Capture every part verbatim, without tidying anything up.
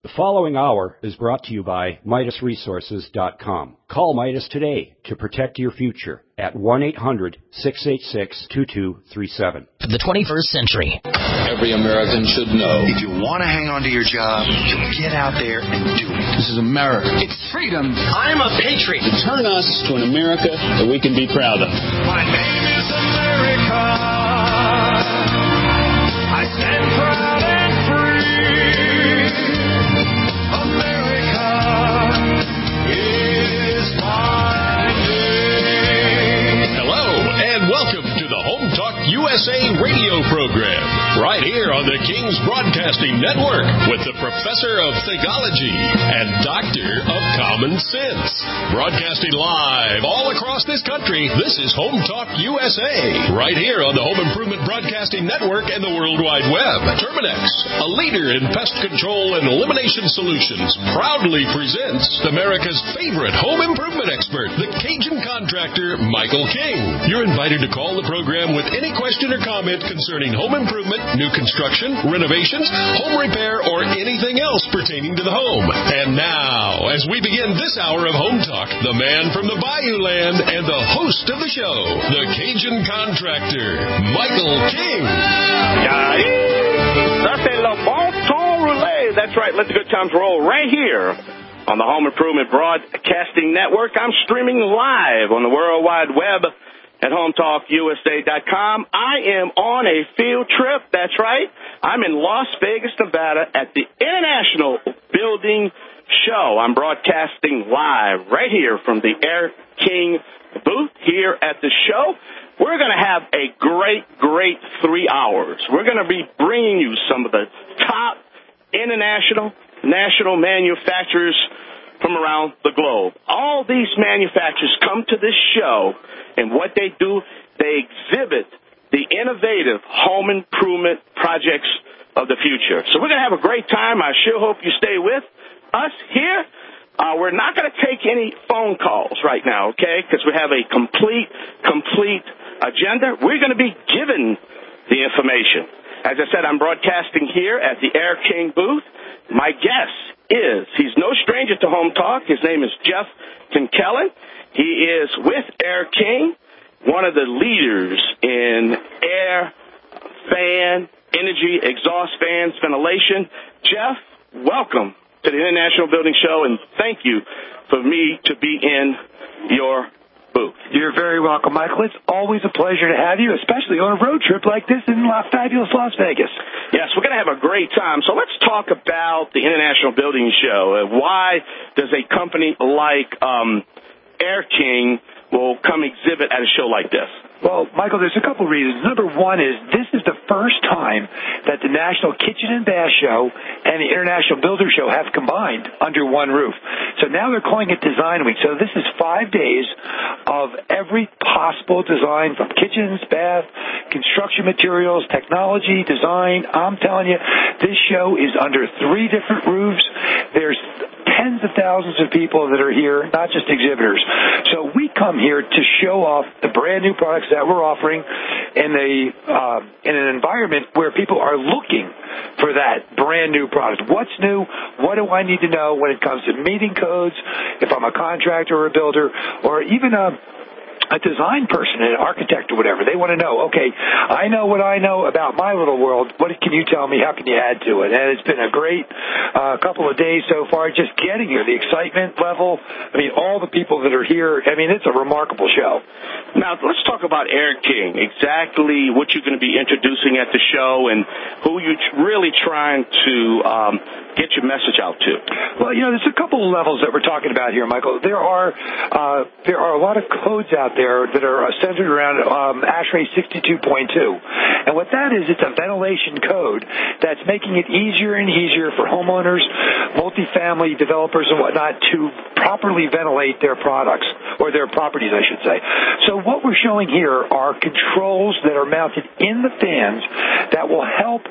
The following hour is brought to you by Midas Resources dot com. Call Midas today to protect your future at one eight hundred, six eight six, two two three seven. The twenty-first century. Every American should know. If you want to hang on to your job, you get out there and do it. This is America. It's freedom. I'm a patriot. Turn us to an America that we can be proud of. My name is America. I stand proud and free. America is my name. Hello, and welcome to the Home Talk U S A radio program, right here on the King's Broadcasting Network with the Professor of Theology and Doctor of Common Sense. Broadcasting live all across this country, this is Home Talk U S A, right here on the Home Improvement Broadcasting Network and the World Wide Web. Terminex, a leader in pest control and elimination solutions, proudly presents America's favorite home improvement expert, the Cajun contractor, Michael King. You're invited to call the program with any question or comment concerning home improvement, new construction, renovations, home repair, or anything else pertaining to the home. And now, as we begin this hour of Home Talk, the man from the Bayou Land and the host of the show, the Cajun contractor, Michael King. That's a Le Bon Temps Relay. That's right. Let the good times roll right here on the Home Improvement Broadcasting Network. I'm streaming live on the World Wide Web at home talk U S A dot com. I am on a field trip. That's right. I'm in Las Vegas, Nevada at the International Building Show. I'm broadcasting live right here from the Air King booth here at the show. We're going to have a great, great three hours. We're going to be bringing you some of the top international, national manufacturers from around the globe. All these manufacturers come to this show, and what they do, they exhibit the innovative home improvement projects of the future. So we're going to have a great time. I sure hope you stay with us here. Uh, we're not going to take any phone calls right now, okay, because we have a complete, complete agenda. We're going to be given the information. As I said, I'm broadcasting here at the Air King booth. My guest is, he's no stranger to Home Talk. His name is Jeff Kinkellen. He is with Air King, one of the leaders in air, fan, energy, exhaust fans, ventilation. Jeff, welcome to the International Building Show, and thank you for me to be in your booth. You're very welcome, Michael. It's always a pleasure to have you, especially on a road trip like this in La fabulous Las Vegas. Yes, we're going to have a great time. So let's talk about the International Building Show. Why does a company like um, Air King will come exhibit at a show like this? Well, Michael, there's a couple reasons. Number one is this is the first time that the National Kitchen and Bath Show and the International Builder Show have combined under one roof. So now they're calling it Design Week. So this is five days of every possible design from kitchens, bath, construction materials, technology, design. I'm telling you, this show is under three different roofs. There's tens of thousands of people that are here, not just exhibitors. So we come here to show off the brand new products that we're offering in a uh, in an environment where people are looking for that brand new product. What's new? What do I need to know when it comes to meeting codes, if I'm a contractor or a builder, or even a a design person, an architect or whatever. They want to know, okay, I know what I know about my little world. What can you tell me? How can you add to it? And it's been a great uh, couple of days so far just getting here. The excitement level, I mean, all the people that are here, I mean, it's a remarkable show. Now, let's talk about Air King, exactly what you're going to be introducing at the show and who you're really trying to um, get your message out to. Well, you know, there's a couple of levels that we're talking about here, Michael. There are uh, there are a lot of codes out there that are centered around um, ASHRAE sixty-two point two. And what that is, it's a ventilation code that's making it easier and easier for homeowners, multifamily developers and whatnot to properly ventilate their products, or their properties, I should say. So what we're showing here are controls that are mounted in the fans that will help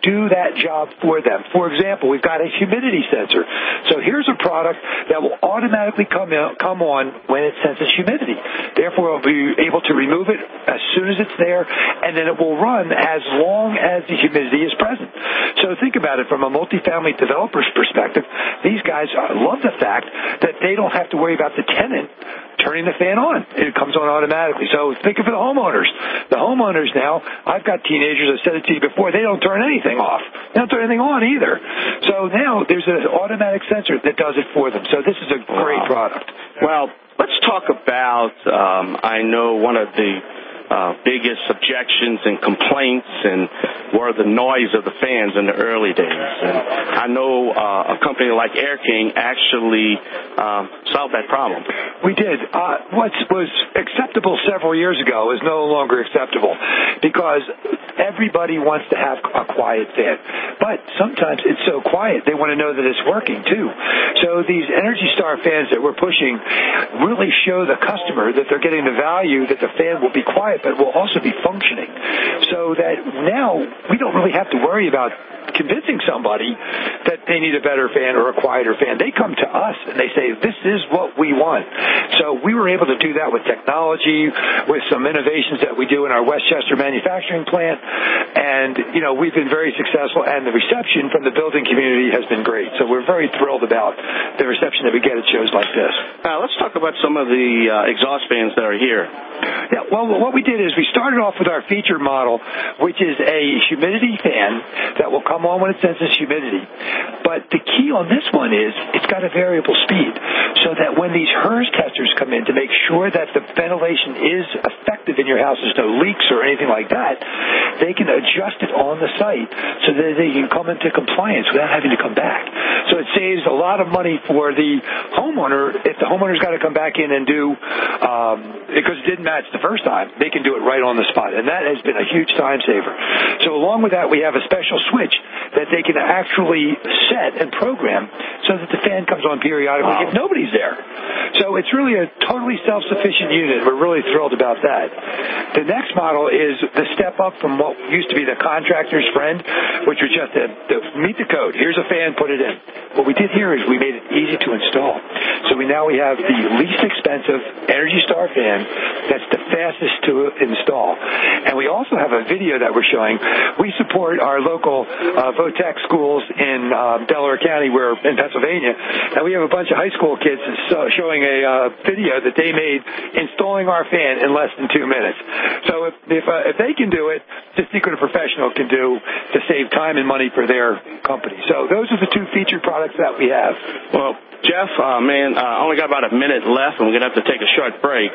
do that job for them. For example, we've got a humidity sensor. So here's a product that will automatically come out, come on when it senses humidity. Therefore, it'll be able to remove it as soon as it's there, and then it will run as long as the humidity is present. So think about it from a multifamily developer's perspective. These guys love the fact that they don't have to worry about the tenant turning the fan on. It comes on automatically. So think of it for the homeowners. The homeowners now, I've got teenagers, I've said it to you before, they don't turn anything off. They don't turn anything on either. So now there's an automatic sensor that does it for them. So this is a great product. Well, let's talk about, um, I know one of the Uh, biggest objections and complaints and were the noise of the fans in the early days. And I know uh, a company like Air King actually um, solved that problem. We did. Uh, what was acceptable several years ago is no longer acceptable because everybody wants to have a quiet fan. But sometimes it's so quiet they want to know that it's working too. So these Energy Star fans that we're pushing really show the customer that they're getting the value that the fan will be quiet but will also be functioning. So that now we don't really have to worry about convincing somebody that they need a better fan or a quieter fan. They come to us and they say, this is what we want. So we were able to do that with technology, with some innovations that we do in our Westchester manufacturing plant. And, you know, we've been very successful, and the reception from the building community has been great. So we're very thrilled about the reception that we get at shows like this. Now, let's talk about some of the uh, exhaust fans that are here. Yeah, well, what we did is we started off with our featured model, which is a humidity fan that will come on when it senses humidity. But the key on this one is it's got a variable speed, so that when these H E R S testers come in to make sure that the ventilation is effective in your house, there's no leaks or anything like that, they can adjust it on the site so that they can come into compliance without having to come back. So it saves a lot of money for the homeowner. If the homeowner's got to come back in and do, um, because it didn't match the first time, they can do it right on the spot, and that has been a huge time saver. So along with that, we have a special switch that they can actually set and program so that the fan comes on periodically wow. if nobody's there. So it's really a totally self-sufficient unit. We're really thrilled about that. The next model is the step up from what used to be the contractor's friend, which was just to, to meet the code. Here's a fan, put it in. What we did here is we made it easy to install. So we now we have the least expensive Energy Star fan that's the fastest to install. And we also have a video that we're showing. We support our local uh, Votech schools in um, Delaware County, where in Pennsylvania, and we have a bunch of high school kids showing a uh, video that they made installing our fan in less than two minutes. So if if, uh, if they can do it, just think what a professional can do to save time and money for their company. So those are the two featured products that we have. Well, Jeff, uh, man, I uh, only got about a minute left, and we're going to have to take a short break.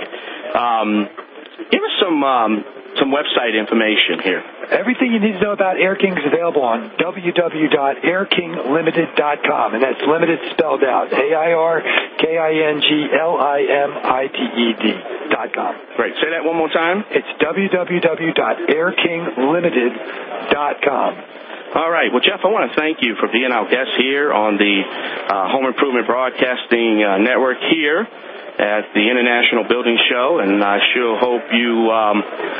Um, give us some um, some website information here. Everything you need to know about Air King is available on w w w dot air king limited dot com, and that's limited spelled out, A I R K I N G L I M I T E D dot com. Great. Say that one more time. It's w w w dot air king limited dot com. All right. Well, Jeff, I want to thank you for being our guest here on the uh, Home Improvement Broadcasting uh, Network here at the International Building Show, and I sure hope you um,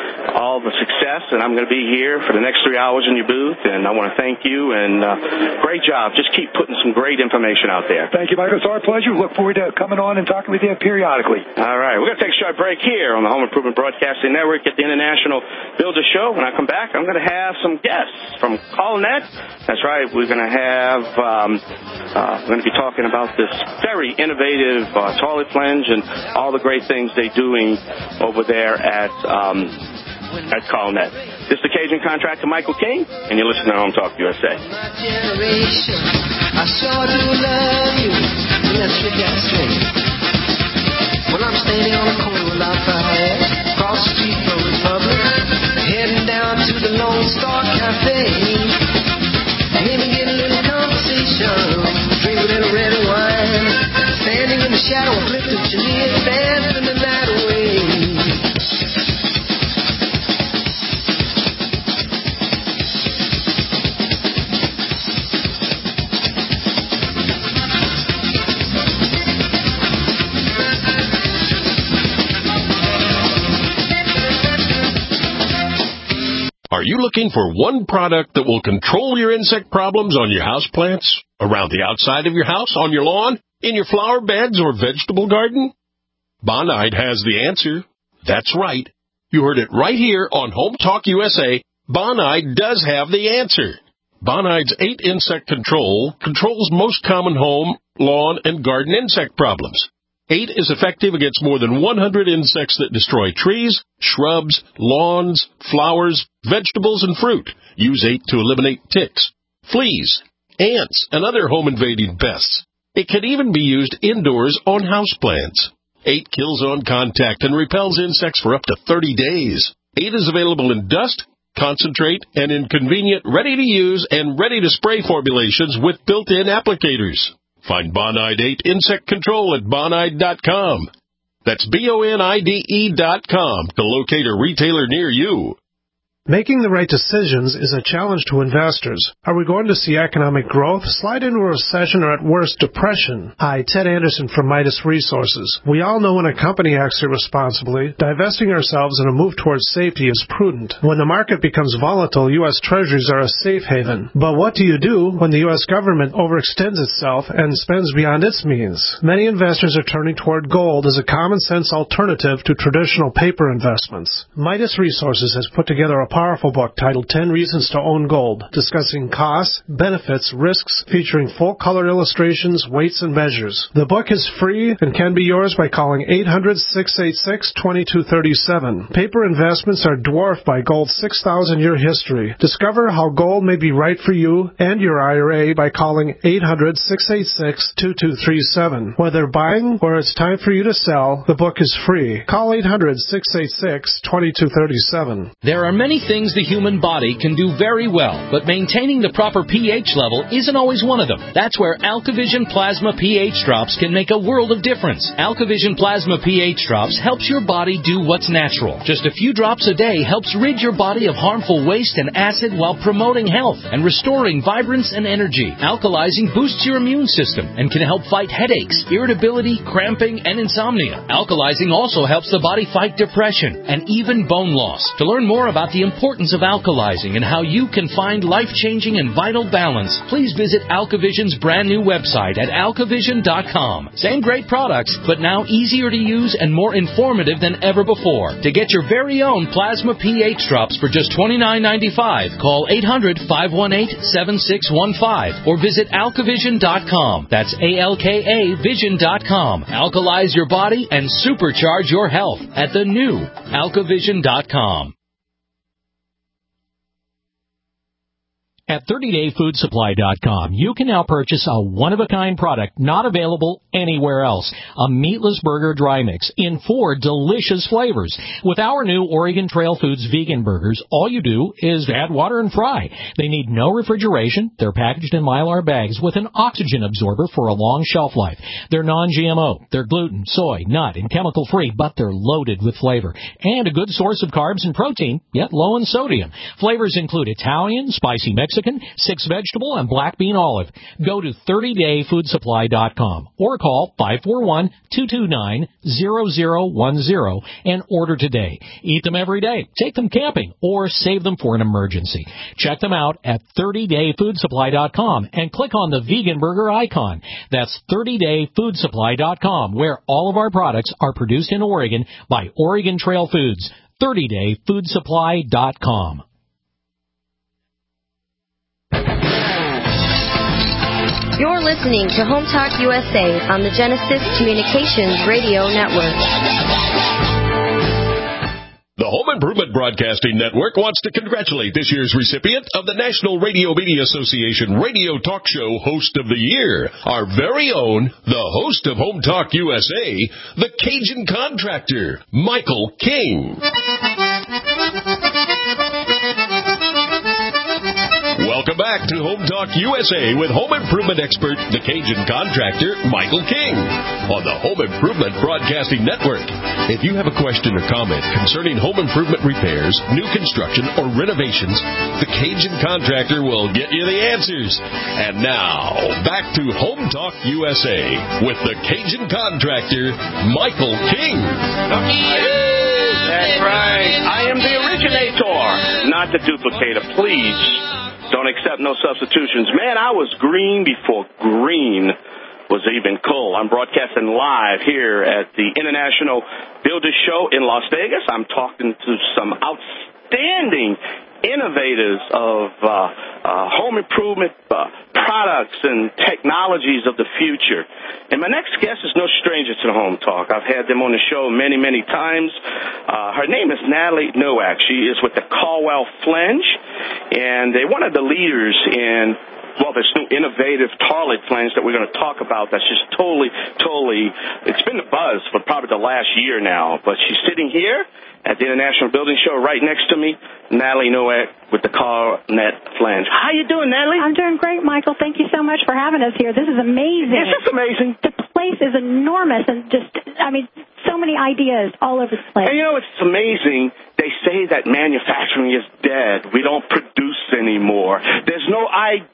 all the success, and I'm going to be here for the next three hours in your booth, and I want to thank you, and uh, great job. Just keep putting some great information out there. Thank you, Michael. It's our pleasure. Look forward to coming on and talking with you periodically. All right. We're going to take a short break here on the Home Improvement Broadcasting Network at the International Builder Show. When I come back, I'm going to have some guests from Colnet. That's right. We're going to have, um, uh, we're going to be talking about this very innovative uh, toilet plunge and all the great things they're doing over there at um, at Colnet. This is the Cajun contractor, Michael King, and you're listening to Home Talk U S A. I sure do love you. Let's get that straight. When I'm standing on the corner with my fire, across the street from Republic, heading down to the Lone Star Cafe, maybe get a little conversation, drink a little red wine, standing in the shadow of Clifton Chenier, dancing the night away. Are you looking for one product that will control your insect problems on your houseplants, around the outside of your house, on your lawn, in your flower beds or vegetable garden? Bonide has the answer. That's right. You heard it right here on Home Talk U S A. Bonide does have the answer. Bonide's eight Insect Control controls most common home, lawn, and garden insect problems. eight is effective against more than one hundred insects that destroy trees, shrubs, lawns, flowers, vegetables, and fruit. Use eight to eliminate ticks, fleas, ants, and other home-invading pests. It can even be used indoors on houseplants. eight kills on contact and repels insects for up to thirty days. eight is available in dust, concentrate, and in convenient, ready-to-use and ready-to-spray formulations with built-in applicators. Find Bonide eight Insect Control at bonide dot com. That's B O N I D E dot com to locate a retailer near you. Making the right decisions is a challenge to investors. Are we going to see economic growth, slide into a recession, or at worst, depression? Hi, Ted Anderson from Midas Resources. We all know when a company acts irresponsibly, divesting ourselves in a move towards safety is prudent. When the market becomes volatile, U S Treasuries are a safe haven. But what do you do when the U S government overextends itself and spends beyond its means? Many investors are turning toward gold as a common-sense alternative to traditional paper investments. Midas Resources has put together a powerful book titled ten Reasons to Own Gold, discussing costs, benefits, risks, featuring full-color illustrations, weights, and measures. The book is free and can be yours by calling eight hundred, six eight six, two two three seven. Paper investments are dwarfed by gold's six thousand year history. Discover how gold may be right for you and your I R A by calling eight hundred, six eight six, two two three seven. Whether buying or it's time for you to sell, the book is free. Call eight hundred, six eight six, two two three seven. There are many things the human body can do very well, but maintaining the proper pH level isn't always one of them. That's where AlkaVision Plasma pH Drops can make a world of difference. AlkaVision Plasma pH Drops helps your body do what's natural. Just a few drops a day helps rid your body of harmful waste and acid while promoting health and restoring vibrance and energy. Alkalizing boosts your immune system and can help fight headaches, irritability, cramping, and insomnia. Alkalizing also helps the body fight depression and even bone loss. To learn more about the importance of alkalizing and how you can find life-changing and vital balance, please visit AlkaVision's brand new website at alkavision dot com. Same great products, but now easier to use and more informative than ever before. To get your very own Plasma pH Drops for just twenty-nine ninety-five, call eight hundred, five one eight, seven six one five or visit alkavision dot com. That's A L K A vision dot com. Alkalize your body and supercharge your health at the new alkavision dot com. At thirty day food supply dot com, you can now purchase a one-of-a-kind product not available anywhere else. A meatless burger dry mix in four delicious flavors. With our new Oregon Trail Foods vegan burgers, all you do is add water and fry. They need no refrigeration. They're packaged in Mylar bags with an oxygen absorber for a long shelf life. They're non G M O. They're gluten, soy, nut, and chemical-free, but they're loaded with flavor. And a good source of carbs and protein, yet low in sodium. Flavors include Italian, spicy Mexican, six vegetable, and black bean olive. Go to thirty day food supply dot com or call five four one, two two nine, zero zero one zero and order today. Eat them every day, take them camping, or save them for an emergency. Check them out at thirty day food supply dot com and click on the vegan burger icon. That's thirty day food supply dot com, where all of our products are produced in Oregon by Oregon Trail Foods. thirty day food supply dot com. You're listening to Home Talk U S A on the Genesis Communications Radio Network. The Home Improvement Broadcasting Network wants to congratulate this year's recipient of the National Radio Media Association Radio Talk Show Host of the Year, our very own, the host of Home Talk U S A, the Cajun Contractor, Michael King. Welcome back to Home Talk U S A with home improvement expert, the Cajun Contractor, Michael King, on the Home Improvement Broadcasting Network. If you have a question or comment concerning home improvement repairs, new construction, or renovations, the Cajun Contractor will get you the answers. And now, back to Home Talk U S A with the Cajun Contractor, Michael King. That's right. I am the originator, not the duplicator. Please don't accept no substitutions. Man, I was green before green was even cool. I'm broadcasting live here at the International Builders Show in Las Vegas. I'm talking to some outstanding innovators of uh, uh, home improvement uh, products and technologies of the future. And my next guest is no stranger to the Home Talk. I've had them on the show many, many times. Uh, her name is Natalie Nowak. She is with the Caldwell Flange, and they're one of the leaders in, well, this new innovative toilet flange that we're going to talk about that's just totally, totally, it's been the buzz for probably the last year now. But she's sitting here at the International Building Show right next to me, Natalie Nowak with the Caldwell Flange. How you doing, Natalie? I'm doing great, Michael. Thank you so much for having us here. This is amazing. This is amazing. The place is enormous and just, I mean, so many ideas all over the place. And you know, it's amazing. They say that manufacturing is dead. We don't produce anymore. There's no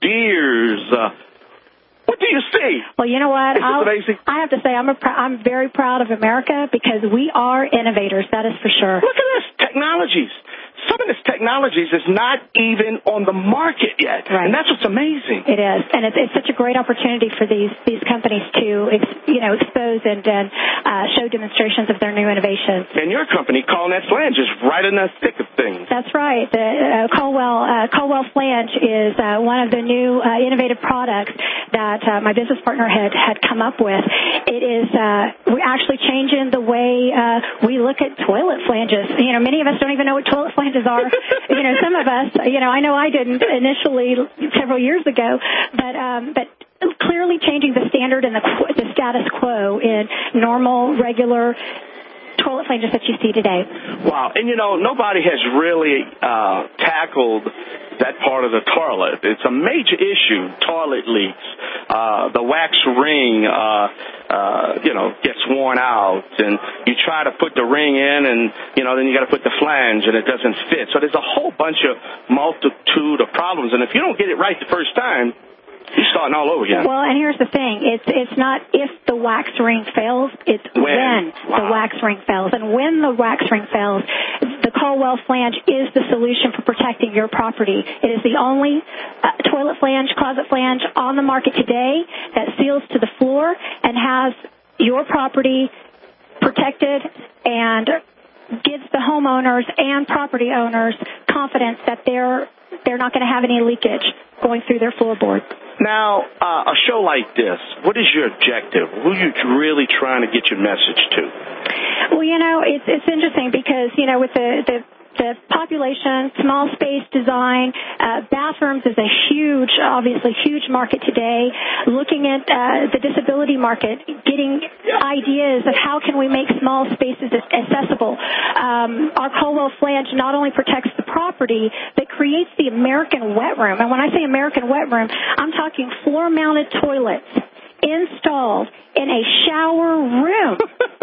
ideas. Uh, What do you see? Well, you know what? Isn't it amazing? I have to say I'm a pr- I'm very proud of America because we are innovators. That is for sure. Look at this. Technologies. Some of this technologies is not even on the market yet. Right. And that's what's amazing. It is. And it's, it's such a great opportunity for these, these companies to, ex, you know, expose and, and uh, show demonstrations of their new innovations. And your company, Caldwell Flange, is right in the thick of things. That's right. The uh, Caldwell, uh, Caldwell Flange is uh, one of the new uh, innovative products that uh, my business partner had, had come up with. It is uh, we're actually changing the way uh, we look at toilet flanges. You know, many of us don't even know what toilet flanges are. You know, some of us, you know, I know I didn't initially several years ago, but um, but clearly changing the standard and the, the status quo in normal, regular toilet flanges that you see today. Wow. And, you know, nobody has really uh, tackled that part of the toilet. It's a major issue, toilet leaks. Uh, the wax ring, uh, uh, you know, gets worn out, and you try to put the ring in, and, you know, then you got to put the flange, and it doesn't fit. So there's a whole bunch of multitude of problems, and if you don't get it right the first time, you're starting all over again. Well, and here's the thing. It's it's not if the wax ring fails, it's when, when wow. the wax ring fails. And when the wax ring fails, the Caldwell Flange is the solution for protecting your property. It is the only uh, toilet flange, closet flange on the market today that seals to the floor and has your property protected and gives the homeowners and property owners confidence that they're they're not going to have any leakage going through their floorboard. Now, uh, a show like this, what is your objective? Who are you really trying to get your message to? Well, you know, it's it's interesting because, you know, with the, the, the population, small space design, uh, bathrooms is a huge, obviously huge market today. Looking at uh, the disability market, getting ideas of how can we make small spaces accessible. Um, our Caldwell Flange not only protects the property, but creates the American wet room. And when I say American wet room, I'm talking floor-mounted toilets installed in a shower room.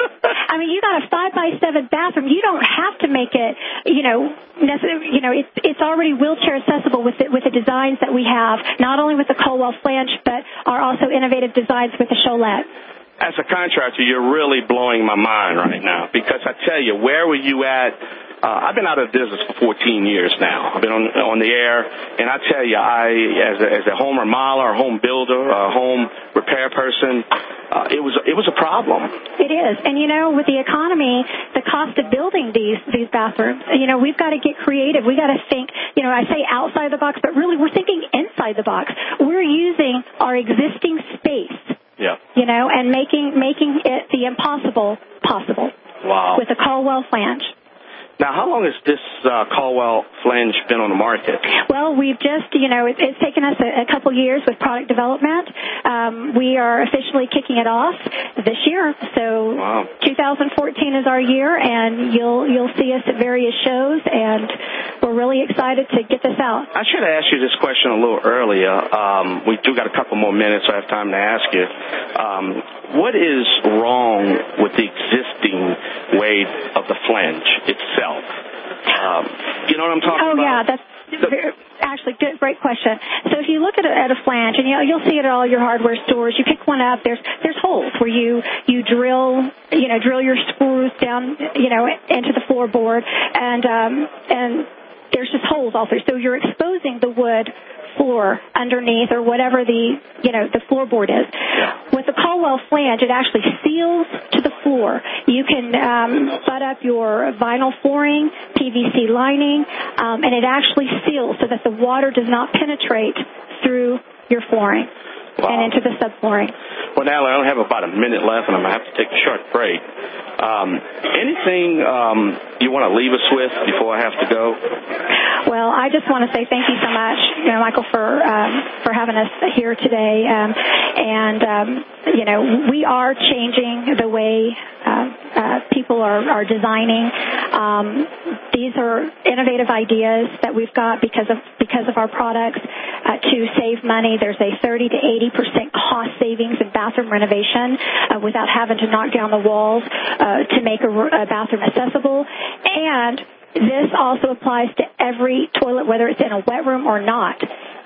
I mean, you got a five by seven bathroom. You don't have to make it, you know, necessarily, you know, it's it's already wheelchair accessible with the, with the designs that we have, not only with the Caldwell Flange, but are also innovative designs with the Cholette. As a contractor, you're really blowing my mind right now because I tell you, where were you at? Uh, I've been out of business for fourteen years now. I've been on on the air, and I tell you, I as a, as a home remodeler, a home builder, a home repair person, uh, it was it was a problem. It is, and you know, with the economy, the cost of building these these bathrooms, you know, we've got to get creative. We got to think, you know, I say outside the box, but really we're thinking inside the box. We're using our existing space, yeah, you know, and making making it the impossible possible. Wow. With the Caldwell Flange. Now, how long has this uh, Caldwell Flange been on the market? Well, we've just, you know, it, it's taken us a, a couple years with product development. Um, we are officially kicking it off this year. So wow. two thousand fourteen is our year, and you'll you'll see us at various shows, and we're really excited to get this out. I should have asked you this question a little earlier. Um, we do got a couple more minutes, so I have time to ask you. Um, what is wrong with the existing way of the flange itself? Um, you know what I'm talking oh, about? Oh, yeah, that's Actually, good, great question. So if you look at a, at a flange, and you know, you'll see it at all your hardware stores, you pick one up. There's there's holes where you you drill you know drill your screws down you know into the floorboard, and um, and there's just holes all through. So you're exposing the wood floor underneath, or whatever the you know the floorboard is. With the Caldwell flange, it actually seals to the floor. You can um, butt up your vinyl flooring, P V C lining, um, and it actually seals so that the water does not penetrate through your flooring. Wow. And into the subflooring. Well, Natalie, I only have about a minute left, and I'm going to have to take a short break. Um, anything um, you want to leave us with before I have to go? Well, I just want to say thank you so much, you know, Michael, for um, for having us here today. Um, and, um, you know, we are changing the way uh, uh, people are, are designing. Um, these are innovative ideas that we've got because of because of our products uh, to save money. There's a thirty to eighty percent cost savings in bathroom renovation uh, without having to knock down the walls uh, to make a, a bathroom accessible. And this also applies to every toilet, whether it's in a wet room or not.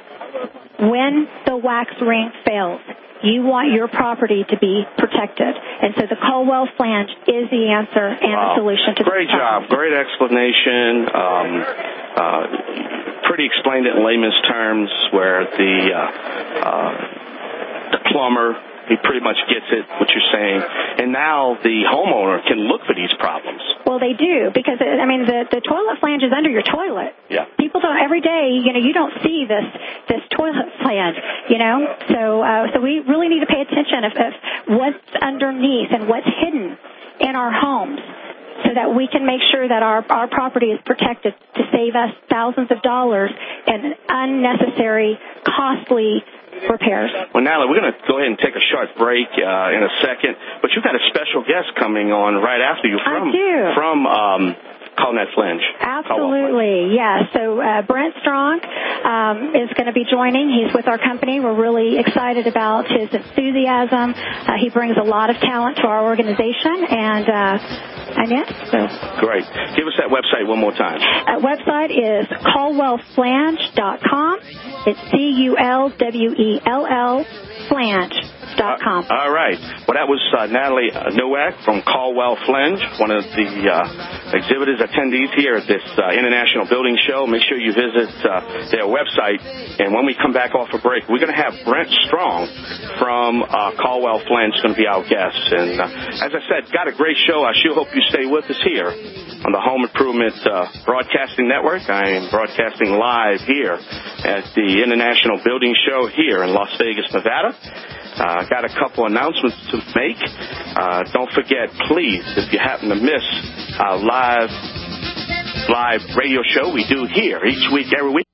When the wax ring fails, you want your property to be protected. And so the Caldwell flange is the answer and wow. the solution to Great this job. problem. Great explanation. Um, uh, pretty explained it in layman's terms where the, uh, uh, the plumber, he pretty much gets it, what you're saying. And now the homeowner can look for these problems. Well, they do, because, I mean, the, the toilet flange is under your toilet. Yeah. People don't, every day, you know, you don't see this this toilet flange, you know. So uh, so we really need to pay attention of, of what's underneath and what's hidden in our homes so that we can make sure that our, our property is protected to save us thousands of dollars in unnecessary, costly repairs. Well, Natalie, we're going to go ahead and take a short break uh, in a second, but you've got a special guest coming on right after you from I do. from um, Caldwell Flange. Absolutely, yeah. So uh, Brent Strong um, is going to be joining. He's with our company. We're really excited about his enthusiasm. Uh, he brings a lot of talent to our organization, and uh, and yeah, so great. Give us that website one more time. That website is caldwell flange dot com. It's C U L W E L L flange dot com. Uh, all right. Well, that was uh, Natalie Nowak from Caldwell Flange, one of the uh, exhibitors, attendees here at this uh, International Building Show. Make sure you visit uh, their website. And when we come back off a break, we're going to have Brent Strong from uh, Caldwell Flange going to be our guest. And uh, as I said, got a great show. I sure hope you stay with us here on the Home Improvement uh, Broadcasting Network. I am broadcasting live here at the International Building Show here in Las Vegas, Nevada. I uh, got a couple announcements to make. Uh, don't forget, please, if you happen to miss our live live radio show we do here each week, every week.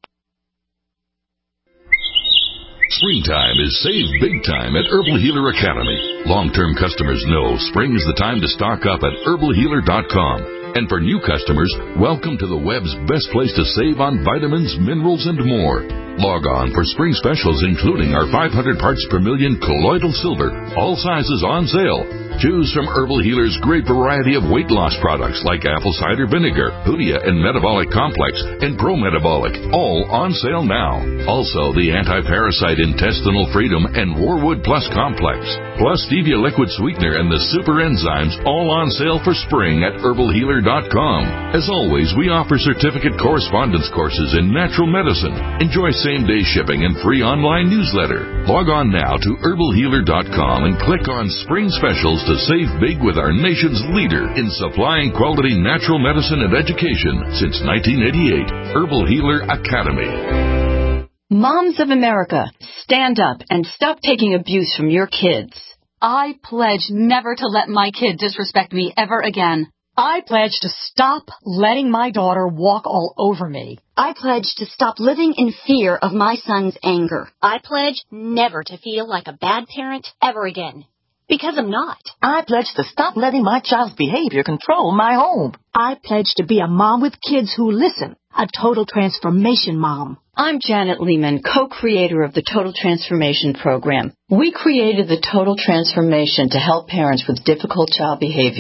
Springtime is save big time at Herbal Healer Academy. Long-term customers know spring is the time to stock up at herbal healer dot com. And for new customers, welcome to the web's best place to save on vitamins, minerals, and more. Log on for spring specials, including our five hundred parts per million colloidal silver, all sizes on sale. Choose from Herbal Healer's great variety of weight loss products like apple cider vinegar, Hoodia and Metabolic Complex, and Pro Metabolic, all on sale now. Also, the Anti-Parasite Intestinal Freedom and Warwood Plus Complex, plus Stevia Liquid Sweetener and the Super Enzymes, all on sale for spring at herbal healer dot com. As always, we offer certificate correspondence courses in natural medicine. Enjoy same-day shipping and free online newsletter. Log on now to herbal healer dot com and click on Spring Specials to save big with our nation's leader in supplying quality natural medicine and education since nineteen eighty-eight. Herbal Healer Academy. Moms of America, stand up and stop taking abuse from your kids. I pledge never to let my kid disrespect me ever again. I pledge to stop letting my daughter walk all over me. I pledge to stop living in fear of my son's anger. I pledge never to feel like a bad parent ever again. Because I'm not. I pledge to stop letting my child's behavior control my home. I pledge to be a mom with kids who listen, a total transformation mom. I'm Janet Lehman, co-creator of the Total Transformation Program. We created the Total Transformation to help parents with difficult child behavior.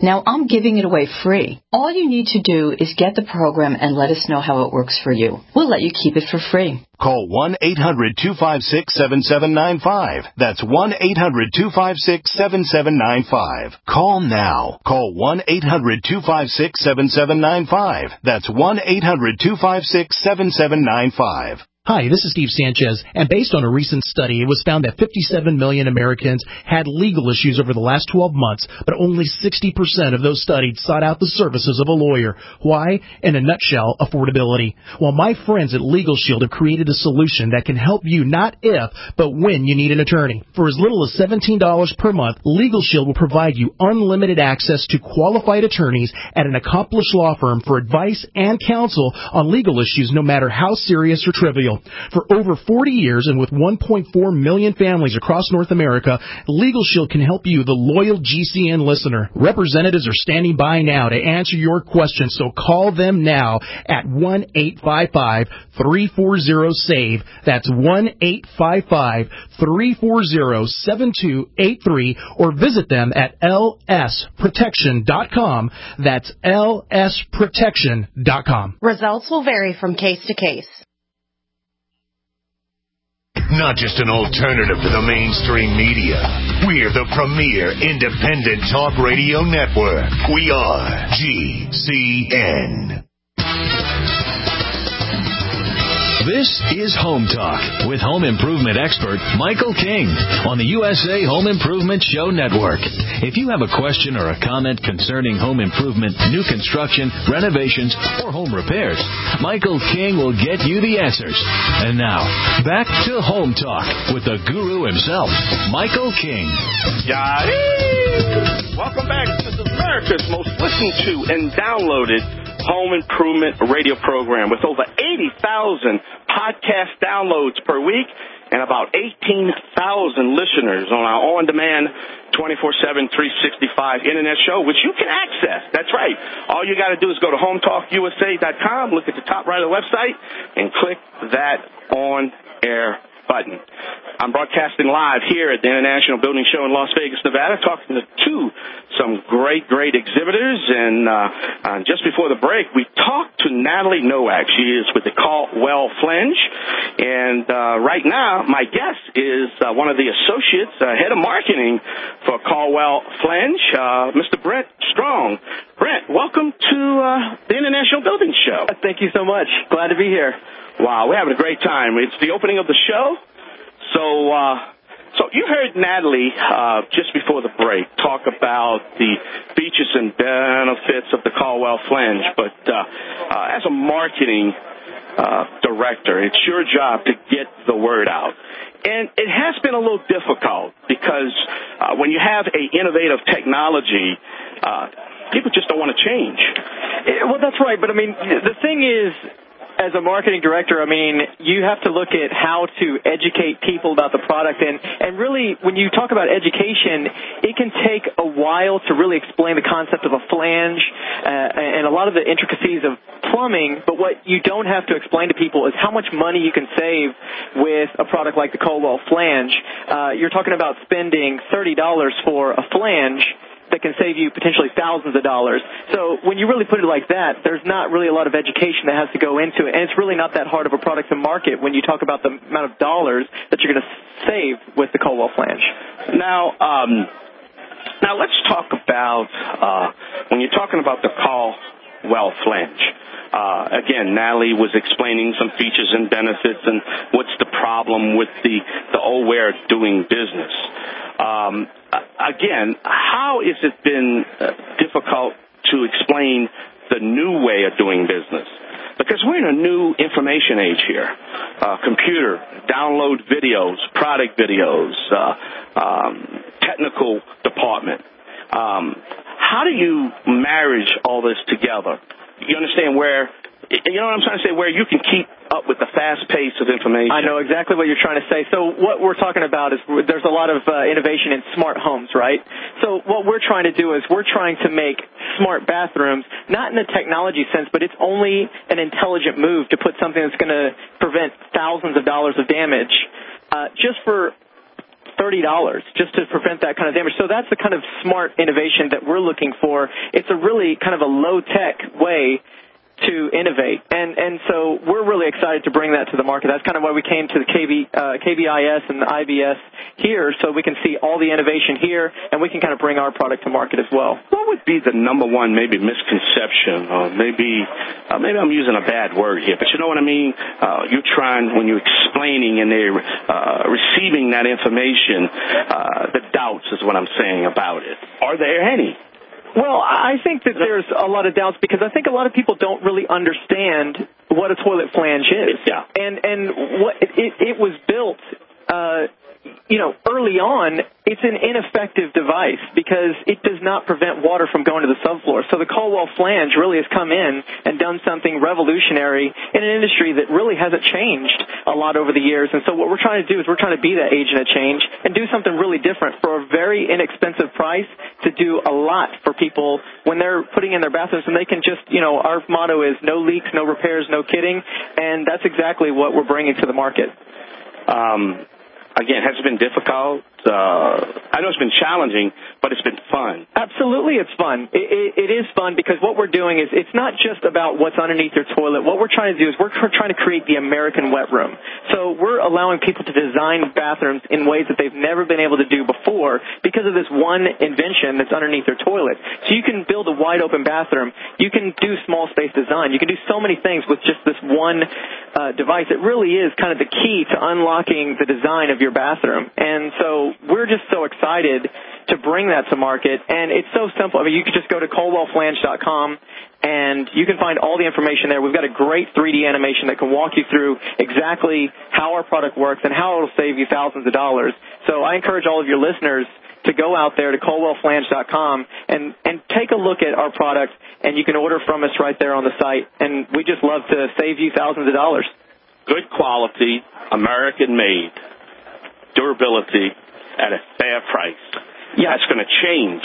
Now I'm giving it away free. All you need to do is get the program and let us know how it works for you. We'll let you keep it for free. Call one eight hundred two five six seven seven nine five. That's one eight hundred two five six seven seven nine five. Call now. Call one eight hundred two five six seven seven nine five. That's one eight hundred two five six seven seven nine five. Hi, this is Steve Sanchez, and based on a recent study, it was found that fifty-seven million Americans had legal issues over the last twelve months, but only sixty percent of those studied sought out the services of a lawyer. Why? In a nutshell, affordability. Well, my friends at Legal Shield have created a solution that can help you not if, but when you need an attorney. For as little as seventeen dollars per month, Legal Shield will provide you unlimited access to qualified attorneys at an accomplished law firm for advice and counsel on legal issues, no matter how serious or trivial. For over forty years and with one point four million families across North America, Legal Shield can help you, the loyal G C N listener. Representatives are standing by now to answer your questions, so call them now at one eight five five three four zero SAVE. That's one eight five five three four zero seven two eight three, or visit them at L S protection dot com. That's L S protection dot com. Results will vary from case to case. Not just an alternative to the mainstream media. We're the premier independent talk radio network. We are G C N. This is Home Talk with home improvement expert Michael King on the U S A Home Improvement Show Network. If you have a question or a comment concerning home improvement, new construction, renovations, or home repairs, Michael King will get you the answers. And now, back to Home Talk with the guru himself, Michael King. Yahoo! Welcome back. This is America's most listened to and downloaded home improvement radio program with over eighty thousand podcast downloads per week and about eighteen thousand listeners on our on-demand twenty-four seven, three sixty-five internet show, which you can access. That's right. All you got to do is go to home talk U S A dot com, look at the top right of the website, and click that on-air button. I'm broadcasting live here at the International Building Show in Las Vegas, Nevada, talking to two, some great, great exhibitors. And uh, uh, just before the break, we talked to Natalie Nowak. She is with the Caldwell Flange. And uh, right now, my guest is uh, one of the associates, uh, head of marketing for Caldwell Flange, uh, Mister Brent Strong. Brent, welcome to uh, the International Building Show. Thank you so much. Glad to be here. Wow, we're having a great time. It's the opening of the show. So, uh, so you heard Natalie, uh, just before the break talk about the features and benefits of the Caldwell Flange, but, uh, uh, as a marketing, uh, director, it's your job to get the word out. And it has been a little difficult because, uh, when you have a innovative technology, uh, people just don't want to change. Well, that's right. But I mean, the thing is, as a marketing director, I mean, you have to look at how to educate people about the product. And, and really, when you talk about education, it can take a while to really explain the concept of a flange uh, and a lot of the intricacies of plumbing. But what you don't have to explain to people is how much money you can save with a product like the Caldwell Flange. Uh, you're talking about spending thirty dollars for a flange that can save you potentially thousands of dollars. So when you really put it like that, there's not really a lot of education that has to go into it, and it's really not that hard of a product to market when you talk about the amount of dollars that you're going to save with the Caldwell Flange. Now, um, now let's talk about uh, when you're talking about the Caldwell Flange. Uh, again, Natalie was explaining some features and benefits and what's the problem with the, the old way of doing business. Um, again, how has it been uh, difficult to explain the new way of doing business? Because we're in a new information age here. Uh, computer, download videos, product videos, uh, um, technical department. Um, how do you marriage all this together? You understand where, you know what I'm trying to say, where you can keep up with the fast pace of information? I know exactly what you're trying to say. So what we're talking about is there's a lot of uh, innovation in smart homes, right? So what we're trying to do is we're trying to make smart bathrooms, not in the technology sense, but it's only an intelligent move to put something that's going to prevent thousands of dollars of damage uh, just for thirty dollars just to prevent that kind of damage. So that's the kind of smart innovation that we're looking for. It's a really kind of a low-tech way to innovate. And and so we're really excited to bring that to the market. That's kind of why we came to the K B, uh, K B I S and the I B S here, so we can see all the innovation here, and we can kind of bring our product to market as well. What would be the number one maybe misconception, or maybe uh, maybe I'm using a bad word here, but you know what I mean? Uh, you're trying, when you're explaining and they're uh, receiving that information, uh, the doubts is what I'm saying about it. Are there any? Well, I think that there's a lot of doubts because I think a lot of people don't really understand what a toilet flange is. Yeah. And and what it, it was built, uh, you know, early on. It's an ineffective device because it does not prevent water from going to the subfloor. So the Caldwell flange really has come in and done something revolutionary in an industry that really hasn't changed a lot over the years. And so what we're trying to do is we're trying to be that agent of change and do something really different for a very inexpensive price to do a lot for people when they're putting in their bathrooms. And they can just, you know, our motto is no leaks, no repairs, no kidding. And that's exactly what we're bringing to the market. Um, again, has it been difficult? Uh, I know it's been challenging, but it's been fun. Absolutely, it's fun. It, it, it is fun because what we're doing is it's not just about what's underneath your toilet. What we're trying to do is we're trying to create the American wet room. So we're allowing people to design bathrooms in ways that they've never been able to do before because of this one invention that's underneath their toilet. So you can build a wide open bathroom. You can do small space design. You can do so many things with just this one uh, device. It really is kind of the key to unlocking the design of your bathroom. And so we're just so excited to bring that to market, and it's so simple. I mean, you can just go to Caldwell Flange dot com, and you can find all the information there. We've got a great three D animation that can walk you through exactly how our product works and how it will save you thousands of dollars. So I encourage all of your listeners to go out there to Caldwell Flange dot com and, and take a look at our product, and you can order from us right there on the site, and we just love to save you thousands of dollars. Good quality, American-made, durability, at a fair price. Yeah. That's going to change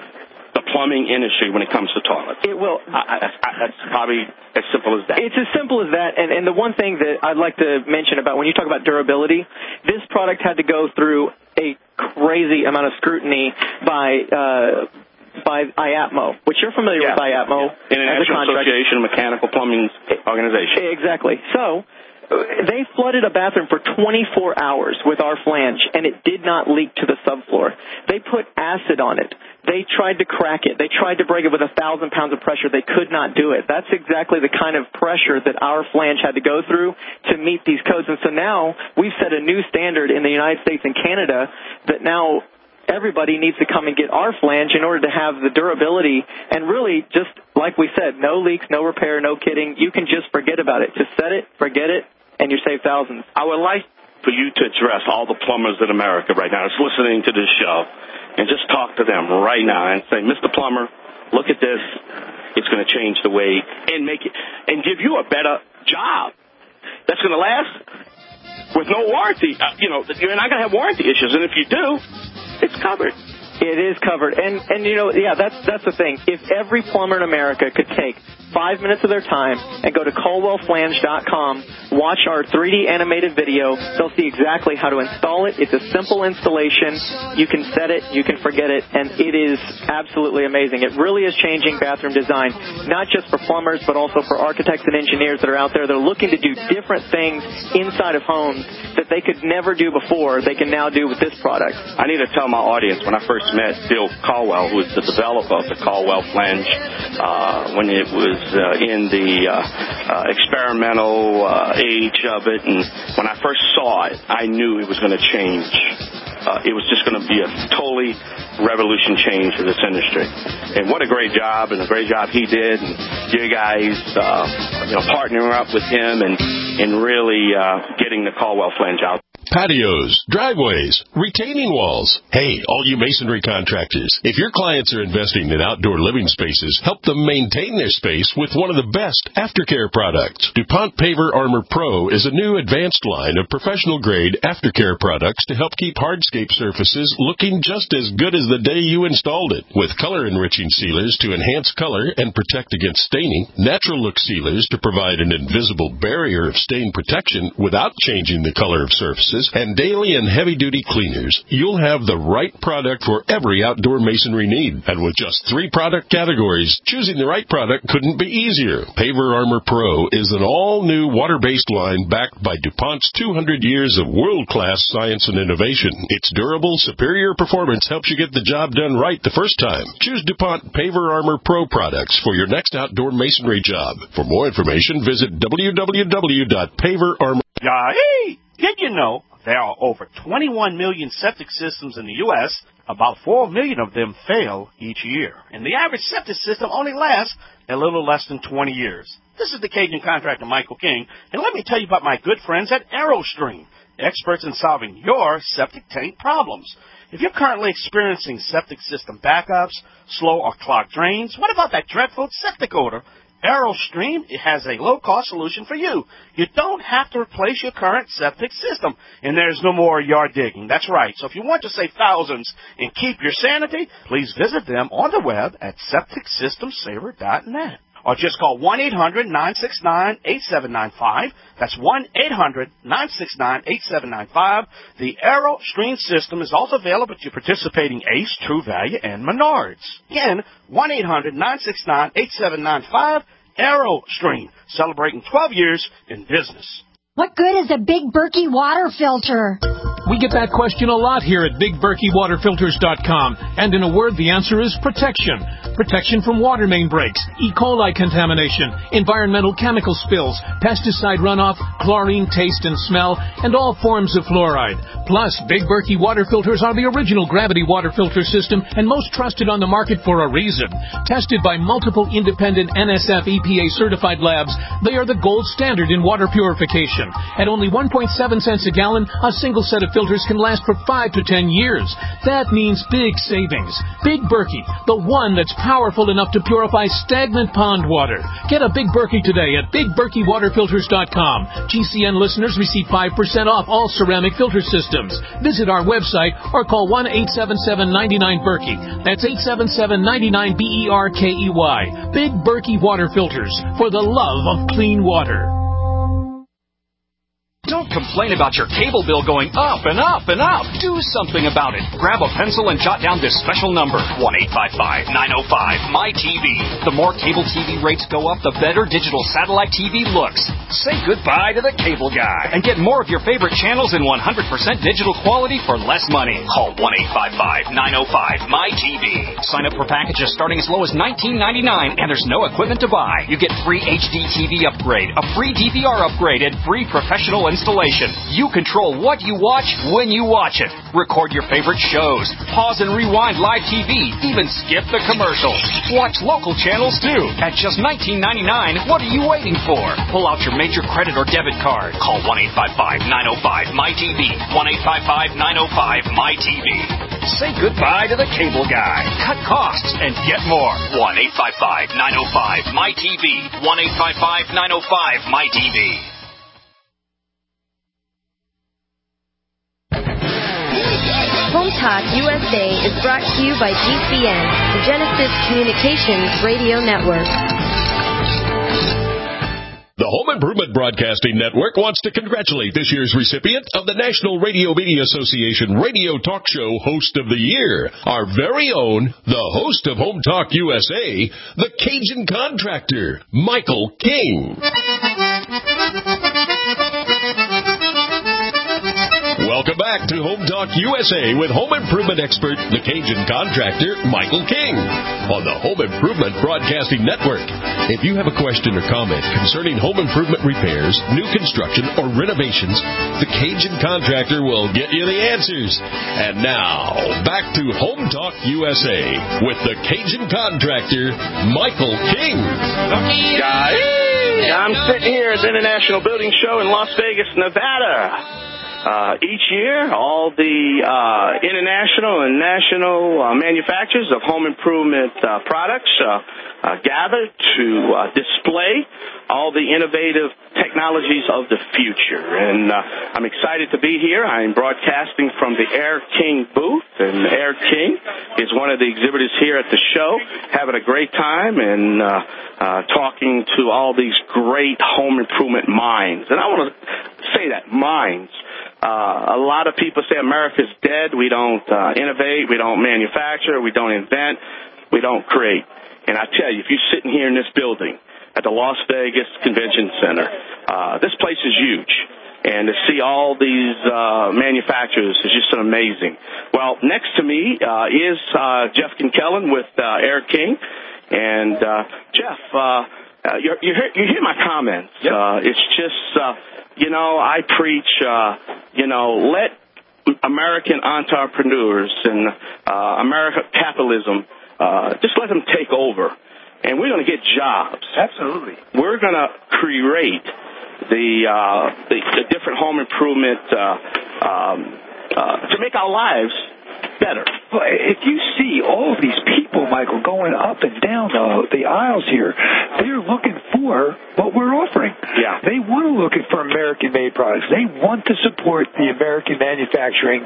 the plumbing industry when it comes to toilets. It will. I, I, that's probably as simple as that. It's as simple as that. And, and the one thing that I'd like to mention about when you talk about durability, this product had to go through a crazy amount of scrutiny by uh, by I A P M O, which you're familiar yeah. with I A P M O. Yeah. International Association of Mechanical Plumbing Organization. Exactly. So they flooded a bathroom for twenty-four hours with our flange, and it did not leak to the subfloor. They put acid on it. They tried to crack it. They tried to break it with a thousand pounds of pressure. They could not do it. That's exactly the kind of pressure that our flange had to go through to meet these codes. And so now we've set a new standard in the United States and Canada that now everybody needs to come and get our flange in order to have the durability and really just, like we said, no leaks, no repair, no kidding. You can just forget about it. Just set it, forget it, and you save thousands. I would like for you to address all the plumbers in America right now that's listening to this show and just talk to them right now and say, Mister Plumber, look at this. It's going to change the way and make it and give you a better job that's going to last with no warranty. Uh, you know, you're not going to have warranty issues, and if you do, it's covered. It is covered. And, and you know, yeah, that's that's the thing. If every plumber in America could take five minutes of their time and go to Caldwell Flange dot com, watch our three D animated video, they'll see exactly how to install it. It's a simple installation. You can set it, you can forget it, and it is absolutely amazing. It really is changing bathroom design, not just for plumbers, but also for architects and engineers that are out there that are looking to do different things inside of homes that they could never do before, they can now do with this product. I need to tell my audience, when I first met Bill Caldwell, who was the developer of the Caldwell Flange, uh, when it was uh, in the uh, uh, experimental uh, age of it, and when I first saw it, I knew it was going to change. Uh, it was just going to be a totally revolution change for this industry. And what a great job, and a great job he did, and you guys, uh, you know, partnering up with him and, and really uh, getting the Caldwell Flange out. Patios, driveways, retaining walls. Hey, all you masonry contractors, if your clients are investing in outdoor living spaces, help them maintain their space with one of the best aftercare products. DuPont Paver Armor Pro is a new advanced line of professional-grade aftercare products to help keep hardscape surfaces looking just as good as the day you installed it. With color-enriching sealers to enhance color and protect against staining, natural-look sealers to provide an invisible barrier of stain protection without changing the color of surfaces, services, and daily and heavy-duty cleaners, you'll have the right product for every outdoor masonry need. And with just three product categories, choosing the right product couldn't be easier. Paver Armor Pro is an all-new water-based line backed by DuPont's two hundred years of world-class science and innovation. Its durable, superior performance helps you get the job done right the first time. Choose DuPont Paver Armor Pro products for your next outdoor masonry job. For more information, visit w w w dot paver armor dot com. Yeah, hey, did you know there are over twenty-one million septic systems in the U S? About four million of them fail each year. And the average septic system only lasts a little less than twenty years. This is the Cajun contractor, Michael King, and let me tell you about my good friends at AeroStream, experts in solving your septic tank problems. If you're currently experiencing septic system backups, slow or clogged drains, what about that dreadful septic odor? AeroStream has a low-cost solution for you. You don't have to replace your current septic system, and there's no more yard digging. That's right. So if you want to save thousands and keep your sanity, please visit them on the web at septic system saver dot net. Or just call one eight hundred nine six nine eight seven nine five. That's one eight hundred nine six nine eight seven nine five. The AeroStream system is also available at your participating Ace, True Value, and Menards. Again, one eight hundred nine six nine eight seven nine five. AeroStream, celebrating twelve years in business. What good is a Big Berkey water filter? We get that question a lot here at big berkey water filters dot com. And in a word, the answer is protection. Protection from water main breaks, E. coli contamination, environmental chemical spills, pesticide runoff, chlorine taste and smell, and all forms of fluoride. Plus, Big Berkey water filters are the original gravity water filter system and most trusted on the market for a reason. Tested by multiple independent N S F E P A certified labs, they are the gold standard in water purification. At only one point seven cents a gallon, a single set of filters can last for five to ten years. That means big savings. Big Berkey, the one that's powerful enough to purify stagnant pond water. Get a Big Berkey today at big berkey water filters dot com. G C N listeners receive five percent off all ceramic filter systems. Visit our website or call one eight seven seven nine nine Berkey. That's eight seven seven nine nine B E R K E Y. Big Berkey water filters, for the love of clean water. Don't complain about your cable bill going up and up and up. Do something about it. Grab a pencil and jot down this special number, one eight five five nine oh five M Y T V. The more cable T V rates go up, the better digital satellite T V looks. Say goodbye to the cable guy and get more of your favorite channels in one hundred percent digital quality for less money. Call one eight five five nine oh five M Y T V. Sign up for packages starting as low as nineteen ninety-nine, and there's no equipment to buy. You get free H D T V upgrade, a free D V R upgrade, and free professional installation. You control what you watch when you watch it. Record your favorite shows. Pause and rewind live T V. Even skip the commercials. Watch local channels too. At just nineteen ninety-nine, what are you waiting for? Pull out your major credit or debit card. Call one eight five five nine oh five M Y T V. one eight five five nine oh five M Y T V. Say goodbye to the cable guy. Cut costs and get more. one eight five five nine oh five M Y T V. one eight five five nine oh five M Y T V. Home Talk U S A is brought to you by G C N, the Genesis Communications Radio Network. The Home Improvement Broadcasting Network wants to congratulate this year's recipient of the National Radio Media Association Radio Talk Show Host of the Year, our very own, the host of Home Talk U S A, the Cajun Contractor, Michael King. Welcome back to Home Talk U S A with home improvement expert, the Cajun Contractor, Michael King, on the Home Improvement Broadcasting Network. If you have a question or comment concerning home improvement repairs, new construction, or renovations, the Cajun Contractor will get you the answers. And now, back to Home Talk U S A with the Cajun Contractor, Michael King. Guys, I'm sitting here at the International Building Show in Las Vegas, Nevada. Uh, each year, all the uh, international and national uh, manufacturers of home improvement uh, products uh, uh, gather to uh, display all the innovative technologies of the future. And uh, I'm excited to be here. I'm broadcasting from the Air King booth, and Air King is one of the exhibitors here at the show, having a great time and uh, uh, talking to all these great home improvement minds. And I want to say that, minds. Uh, a lot of people say America's dead. We don't uh, innovate. We don't manufacture. We don't invent. We don't create. And I tell you, if you're sitting here in this building at the Las Vegas Convention Center, uh, this place is huge. And to see all these uh, manufacturers is just amazing. Well, next to me uh, is uh, Jeff Kinkellen with uh, Air King. And, uh, Jeff, uh, uh, you, you, hear, you hear my comments. Yep. Uh, it's just, uh, you know, I preach, uh, you know, let American entrepreneurs and uh, American capitalism Uh, just let them take over, and we're going to get jobs. Absolutely. We're going to create the, uh, the the different home improvement uh, um, uh, to make our lives better. Well, if you see all of these people, Michael, going up and down the, the aisles here, they're looking for what we're offering. Yeah. They want to look for American-made products. They want to support the American manufacturing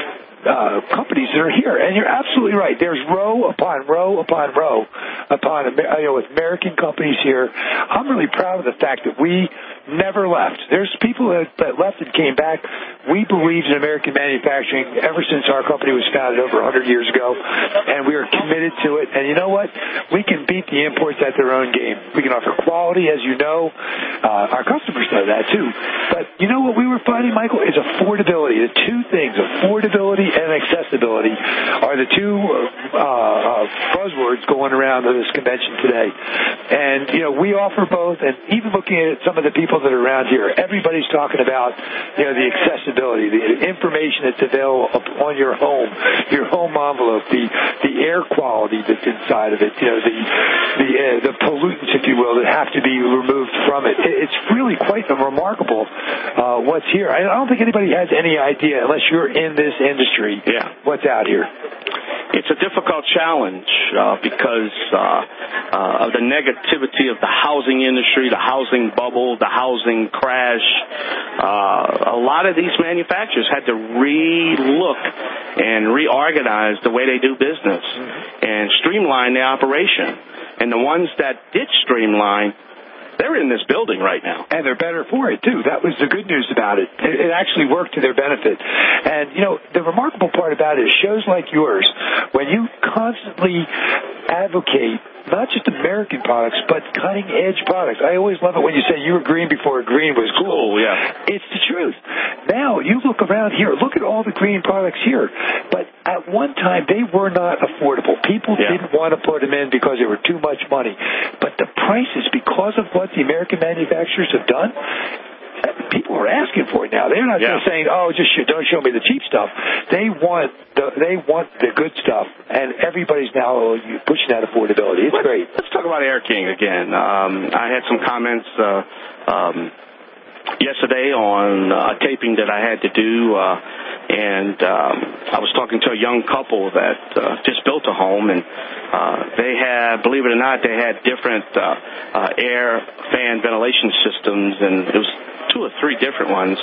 Uh, companies that are here. And you're absolutely right. There's row upon row upon row upon, you know, with American companies here. I'm really proud of the fact that we never left. There's people that, that left and came back. We believed in American manufacturing ever since our company was founded over one hundred years ago, and we are committed to it. And you know what? We can beat the imports at their own game. We can offer quality, as you know. Uh, our customers know that, too. But you know what we were finding, Michael, is affordability. The two things, affordability and accessibility, are the two uh, uh, buzzwords going around at this convention today. And, you know, we offer both, and even looking at some of the people that are around here, everybody's talking about, you know, the accessibility, the information that's available on your home, your home envelope, the the air quality that's inside of it, you know, the the, uh, the pollutants, if you will, that have to be removed from it. It's really quite remarkable uh, what's here. I don't think anybody has any idea, unless you're in this industry, yeah. what's out here. It's a difficult challenge uh, because uh, uh, of the negativity of the housing industry, the housing bubble, the housing crash. Uh, a lot of these manufacturers had to re-look and reorganize the way they do business and streamline their operation. And the ones that did streamline, they're in this building right now. And they're better for it, too. That was the good news about it. It, it actually worked to their benefit. And, you know, the remarkable part about it is shows like yours, when you constantly advocate not just American products, but cutting-edge products. I always love it when you say you were green before green was cool. Oh, yeah. It's the truth. Now, you look around here, look at all the green products here. But at one time, they were not affordable. People yeah. didn't want to put them in because they were too much money. But the prices, because of what the American manufacturers have done, people are asking for it now. They're not yeah. just saying, "Oh, just sh- don't show me the cheap stuff." They want the they want the good stuff, and everybody's now pushing that affordability. It's let's, great. Let's talk about Air King again. Um, I had some comments uh, um, yesterday on a taping that I had to do, uh, and um, I was talking to a young couple that uh, just built a home, and uh, they had, believe it or not, they had different uh, uh, air fan ventilation systems, and it was two or three different ones,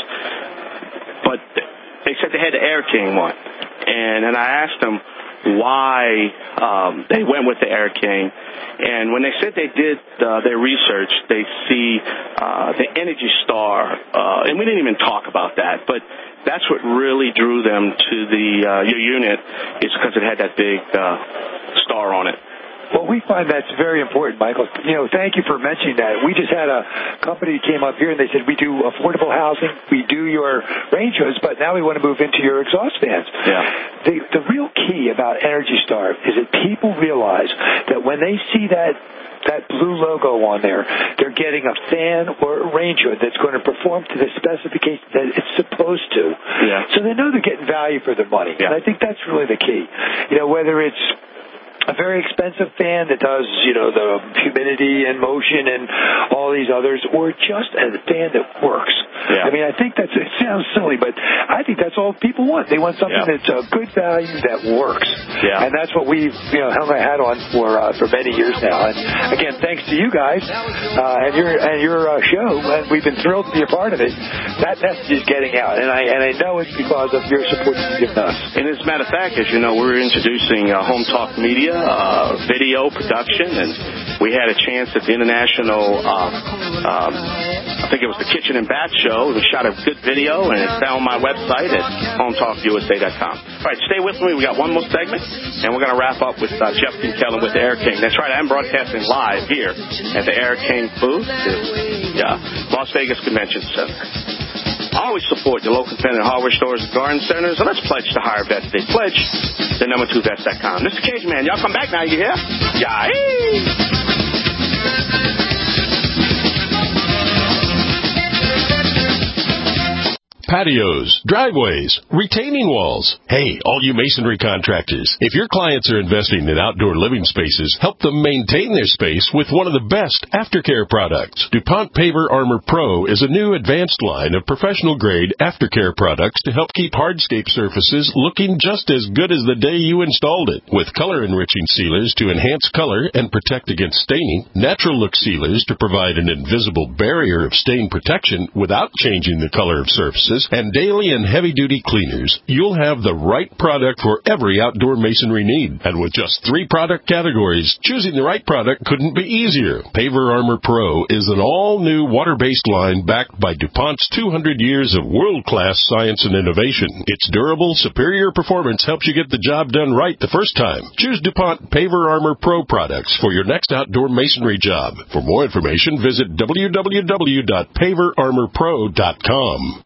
but they said they had the Air King one. And then I asked them why um, they went with the Air King. And when they said they did uh, their research, they see uh, the Energy Star, uh, and we didn't even talk about that, but that's what really drew them to the uh, your unit, is because it had that big uh, star on it. Well, we find that's very important, Michael. You know, thank you for mentioning that. We just had a company that came up here, and they said, we do affordable housing, we do your range hoods, but now we want to move into your exhaust fans. Yeah. The, the real key about Energy Star is that people realize that when they see that that blue logo on there, they're getting a fan or a range hood that's going to perform to the specification that it's supposed to. Yeah. So they know they're getting value for their money. Yeah. And I think that's really the key. You know, whether it's a very expensive fan that does, you know, the humidity and motion and all these others, or just a fan that works. Yeah. I mean, I think that's, it sounds silly, but I think that's all people want. They want something yeah. that's a good value that works. Yeah. And that's what we've, you know, hung our hat on for, uh, for many years now. And again, thanks to you guys, uh, and your, and your, uh, show, and we've been thrilled to be a part of it. That message is getting out, and I, and I know it's because of your support you've given us. And as a matter of fact, as you know, we're introducing uh, Home Talk Media, Uh, video production, and We had a chance at the International, uh, um, I think it was the Kitchen and Bath Show. We shot a good video, and it's down on my website at home talk u s a dot com. All right, stay with me. We got one more segment, and we're going to wrap up with uh, Jeff Kinkellen with the Air King. That's right, I'm broadcasting live here at the Air King booth at the uh, Las Vegas Convention Center. Always support your local independent hardware stores and garden centers, and let's pledge to hire vets. They pledge the number two vets dot com. Mister Cage Man, y'all come back now, you hear? Yeah. Patios, driveways, retaining walls. Hey, all you masonry contractors, if your clients are investing in outdoor living spaces, help them maintain their space with one of the best aftercare products. DuPont Paver Armor Pro is a new advanced line of professional-grade aftercare products to help keep hardscape surfaces looking just as good as the day you installed it. With color-enriching sealers to enhance color and protect against staining, natural look sealers to provide an invisible barrier of stain protection without changing the color of surfaces, and daily and heavy-duty cleaners, you'll have the right product for every outdoor masonry need. And with just three product categories, choosing the right product couldn't be easier. Paver Armor Pro is an all-new water-based line backed by DuPont's two hundred years of world-class science and innovation. Its durable, superior performance helps you get the job done right the first time. Choose DuPont Paver Armor Pro products for your next outdoor masonry job. For more information, visit w w w dot paver armor pro dot com.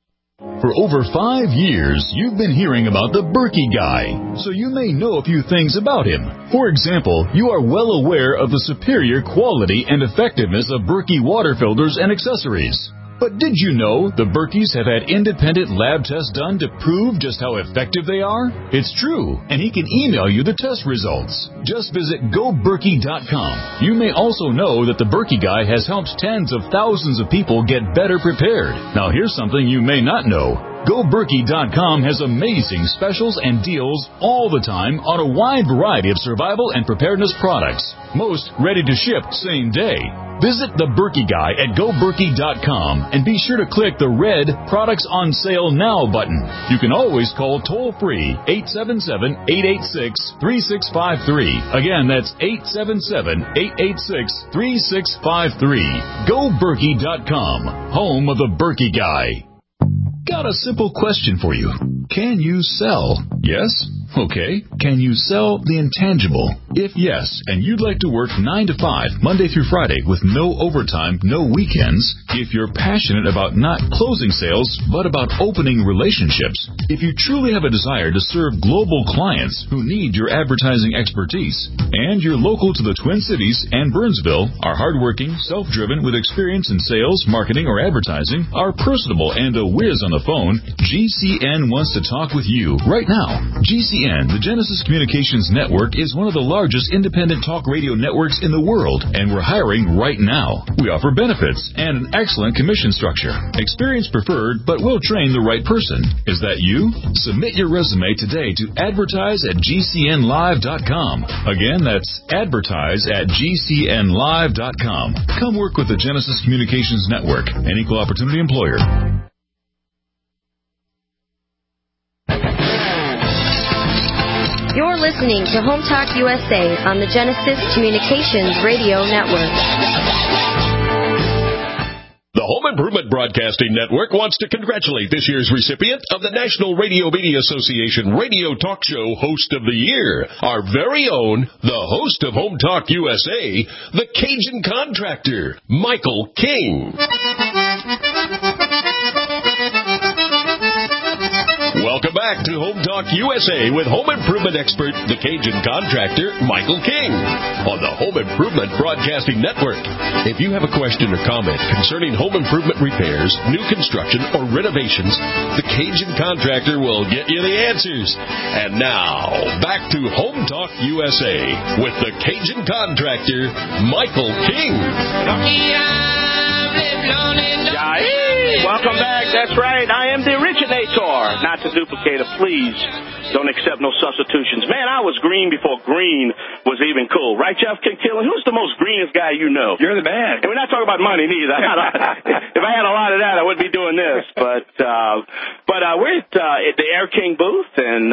For over five years, you've been hearing about the Berkey Guy, so you may know a few things about him. For example, you are well aware of the superior quality and effectiveness of Berkey water filters and accessories. But did you know the Berkeys have had independent lab tests done to prove just how effective they are? It's true, and he can email you the test results. Just visit go berkey dot com. You may also know that the Berkey Guy has helped tens of thousands of people get better prepared. Now here's something you may not know. go berkey dot com has amazing specials and deals all the time on a wide variety of survival and preparedness products. Most ready to ship same day. Visit the Berkey Guy at go berkey dot com and be sure to click the red Products on Sale Now button. You can always call toll-free eight seven seven, eight eight six, three six five three. Again, that's eight seven seven, eight eight six, three six five three. go berkey dot com, home of the Berkey Guy. Got a simple question for you. Can you sell? Yes? Okay. Can you sell the intangible? If yes, and you'd like to work nine to five, Monday through Friday, with no overtime, no weekends, if you're passionate about not closing sales, but about opening relationships, if you truly have a desire to serve global clients who need your advertising expertise, and you're local to the Twin Cities and Burnsville, are hardworking, self-driven, with experience in sales, marketing, or advertising, are personable and a whiz on the phone, G C N wants to talk with you right now. G C N, the Genesis Communications Network, is one of the largest independent talk radio networks in the world, and we're hiring right now. We offer benefits and an excellent commission structure. Experience preferred, but we'll train the right person. Is that you? Submit your resume today to advertise at g c n live dot com. Again, that's advertise at g c n live dot com. Come work with the Genesis Communications Network, an equal opportunity employer. You're listening to Home Talk U S A on the Genesis Communications Radio Network. The Home Improvement Broadcasting Network wants to congratulate this year's recipient of the National Radio Media Association Radio Talk Show Host of the Year, our very own, the host of Home Talk U S A, the Cajun Contractor, Michael King. Welcome back to Home Talk U S A with home improvement expert, the Cajun Contractor, Michael King, on the Home Improvement Broadcasting Network. If you have a question or comment concerning home improvement repairs, new construction, or renovations, the Cajun Contractor will get you the answers. And now, back to Home Talk U S A with the Cajun Contractor, Michael King. Welcome back. That's right. I am the originator. Not to duplicate it, please. Don't accept no substitutions. Man, I was green before green was even cool. Right, Jeff Kinkellen? Who's the most greenest guy you know? You're the man. And we're not talking about money, neither. If I had a lot of that, I wouldn't be doing this. But uh, but uh, we're at, uh, at the Air King booth, and uh,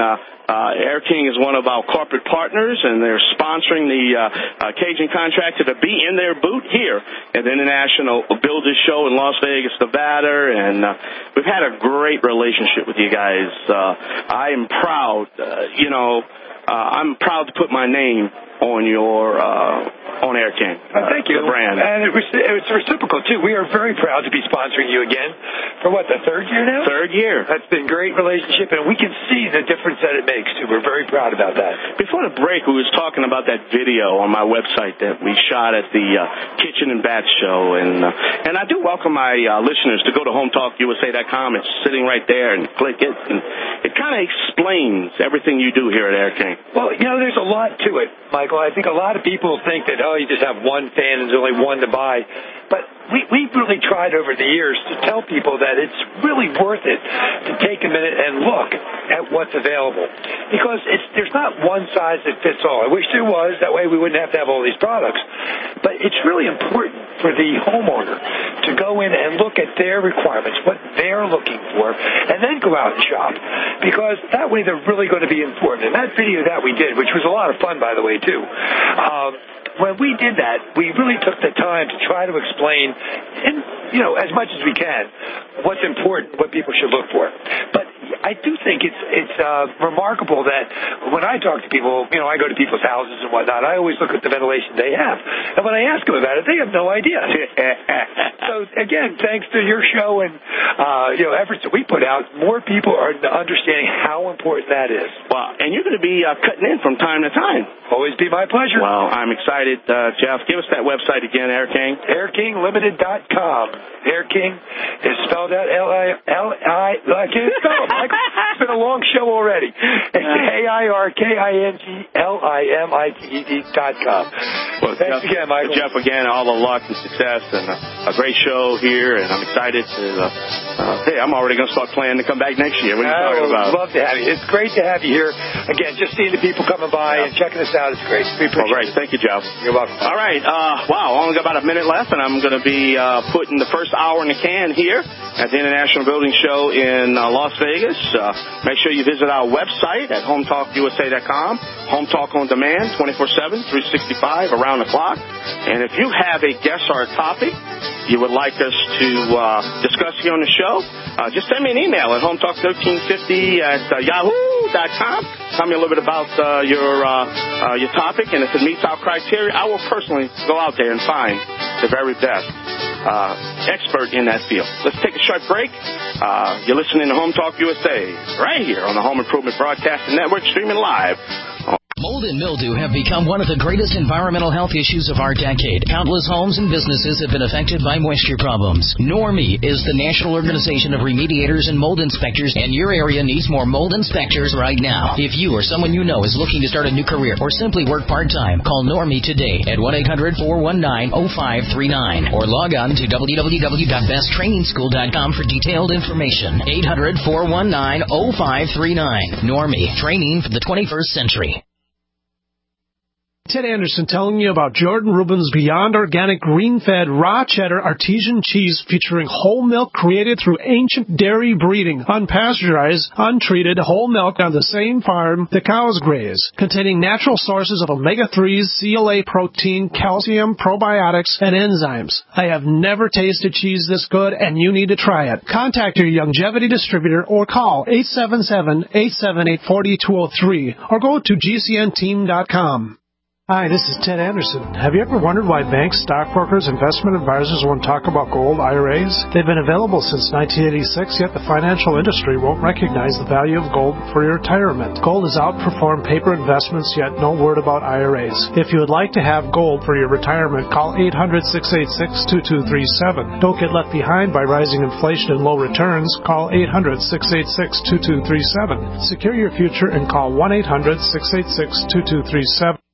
Uh, Air King is one of our corporate partners, and they're sponsoring the uh, uh, Cajun contractor to be in their booth here at the International Builders Show in Las Vegas, Nevada, and uh, we've had a great relationship with you guys. Uh, I am proud, uh, you know, uh, I'm proud to put my name on your uh, on Air King. Uh, thank you. The brand. And it was, it's reciprocal, too. We are very proud to be sponsoring you again for, what, the third year now? Third year. That's been a great relationship, and we can see the difference that it makes, too. We're very proud about that. Before the break, we was talking about that video on my website that we shot at the uh, Kitchen and Bath Show, and uh, and I do welcome my uh, listeners to go to home talk U S A dot com. It's sitting right there, and click it, and it kind of explains everything you do here at Air King. Well, you know, there's a lot to it, Michael. I think a lot of people think that, oh, you just have one fan and there's only one to buy. But we, we've really tried over the years to tell people that it's really worth it to take a minute and look at what's available. Because it's, there's not one size that fits all. I wish there was. That way we wouldn't have to have all these products. But it's really important for the homeowner to go in and look at their requirements, what they're looking for, and then go out and shop. Because that way they're really going to be informed. And that video that we did, which was a lot of fun, by the way, too, um, when we did that, we really took the time to try to explain, in, you know, as much as we can, what's important, what people should look for. But I do think it's it's uh, remarkable that when I talk to people, you know, I go to people's houses and whatnot, I always look at the ventilation they have. And when I ask them about it, they have no idea. So, again, thanks to your show and, uh, you know, efforts that we put out, more people are understanding how important that is. Wow. And you're going to be uh, cutting in from time to time. Always be my pleasure. Well, I'm excited, uh, Jeff. Give us that website again, Air King. Air King Limited dot com. Air King is spelled out L I L I. I can't spell it, Michael. It's been a long show already. It's A I R K I N G L I M I T E D dot com. Well, thanks Jeff, again, Michael. Jeff, again, all the luck and success, and uh, a great show here, and I'm excited to, uh, uh, hey, I'm already going to start planning to come back next year. What are you I talking about? I'd love to have you. It's great to have you here. Again, just seeing the people coming by yeah. and checking us out is great. We appreciate All right. it. Thank you, Jeff. You're welcome. All right. Uh, wow, only got about a minute left, and I'm going to be uh, putting the first hour in the can here at the International Building Show in uh, Las Vegas. Uh, make sure you visit our website at home talk U S A dot com. Home Talk on demand, twenty-four seven, three sixty-five, around the clock. And if you have a guest or a topic you would like us to uh, discuss here on the show, uh, just send me an email at home talk thirteen fifty at uh, yahoo dot com. Tell me a little bit about uh, your uh, uh, your topic, and if it meets our criteria, I will personally go out there and find the very best uh, expert in that field. Let's take a short break. Uh, you're listening to Home Talk U S A right here on the Home Improvement Broadcasting Network, streaming live. Mold and mildew have become one of the greatest environmental health issues of our decade. Countless homes and businesses have been affected by moisture problems. Normie is the national organization of remediators and mold inspectors, and your area needs more mold inspectors right now. If you or someone you know is looking to start a new career or simply work part-time, call Normie today at one eight hundred, four one nine, oh five three nine or log on to w w w dot best training school dot com for detailed information. eight hundred, four one nine, oh five three nine. Normie, training for the twenty-first century. Ted Anderson telling you about Jordan Rubin's Beyond Organic Green-Fed Raw Cheddar Artesian Cheese featuring whole milk created through ancient dairy breeding, unpasteurized, untreated whole milk on the same farm the cows graze, containing natural sources of omega threes, C L A protein, calcium, probiotics, and enzymes. I have never tasted cheese this good, and you need to try it. Contact your Longevity distributor or call eight seven seven, eight seven eight, four two zero three or go to G C N team dot com. Hi, this is Ted Anderson. Have you ever wondered why banks, stockbrokers, investment advisors won't talk about gold I R As? They've been available since nineteen eighty-six, yet the financial industry won't recognize the value of gold for your retirement. Gold has outperformed paper investments, yet no word about I R As. If you would like to have gold for your retirement, call eight hundred, six eight six, two two three seven. Don't get left behind by rising inflation and low returns. Call eight hundred, six eight six, two two three seven. Secure your future and call one eight hundred, six eight six, two two three seven.